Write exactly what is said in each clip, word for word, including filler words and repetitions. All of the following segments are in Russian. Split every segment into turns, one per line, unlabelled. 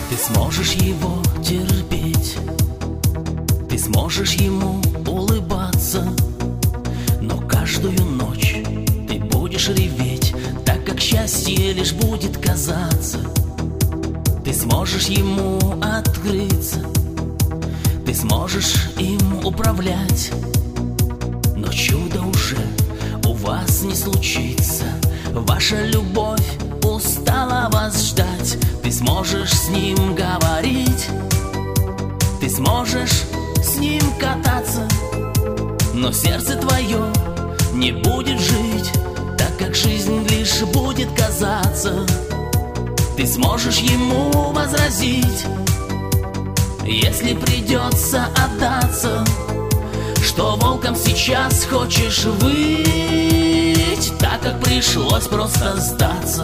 Ты сможешь его терпеть, ты сможешь ему улыбаться, но каждую ночь ты будешь реветь, так как счастье лишь будет казаться. Ты сможешь ему открыться, ты сможешь им управлять, но чудо уже у вас не случится. Ваша любовь устала вас ждать. Ты сможешь с ним говорить, ты сможешь с ним кататься, но сердце твое не будет жить, так как жизнь лишь будет казаться. Ты сможешь ему возразить, если придется отдаться, что волком сейчас хочешь выть, так как пришлось просто сдаться.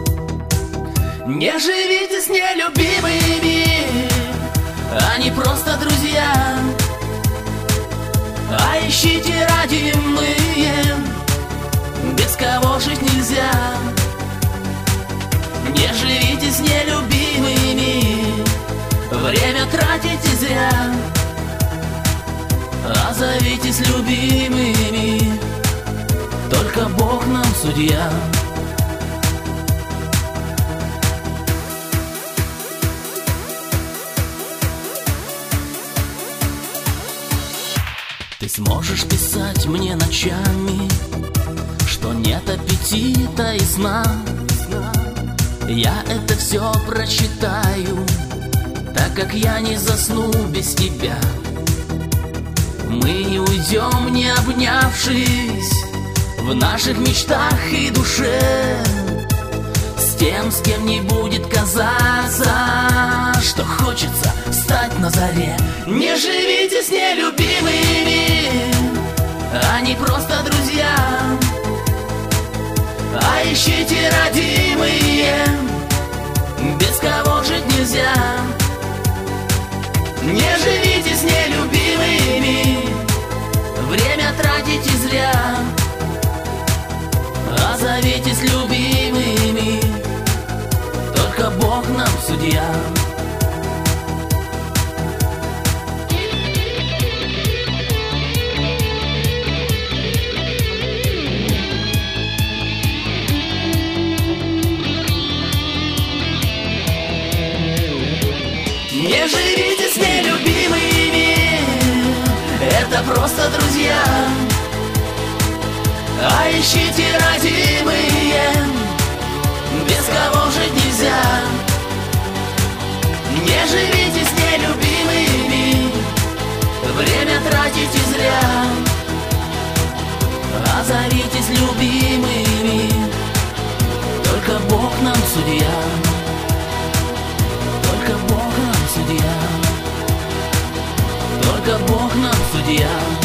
Не живите с нелюбимыми, они просто друзья, а ищите родимые, без кого жить нельзя. Не живите с нелюбимыми, время тратите зря, а зовитесь любимыми, только Бог нам судья. Ты сможешь писать мне ночами, что нет аппетита и сна. Я это все прочитаю, так как я не засну без тебя. Мы не уйдем, не обнявшись, в наших мечтах и душе, с тем, с кем не будет казаться, что хочется встать на заре. Не живите с нелюбимыми, они просто друзья, а ищите родимые, без кого жить нельзя. Не живите с нелюбимыми, время тратите зря, а зовитесь любимыми, только Бог нам судья. Не живите с нелюбимыми, это просто друзья, а ищите родимые, без кого жить нельзя. Не живите с нелюбимыми, время тратите зря, а зовитесь любимыми, только Бог нам судья. Только Бог нам судья, только Бог нам судья.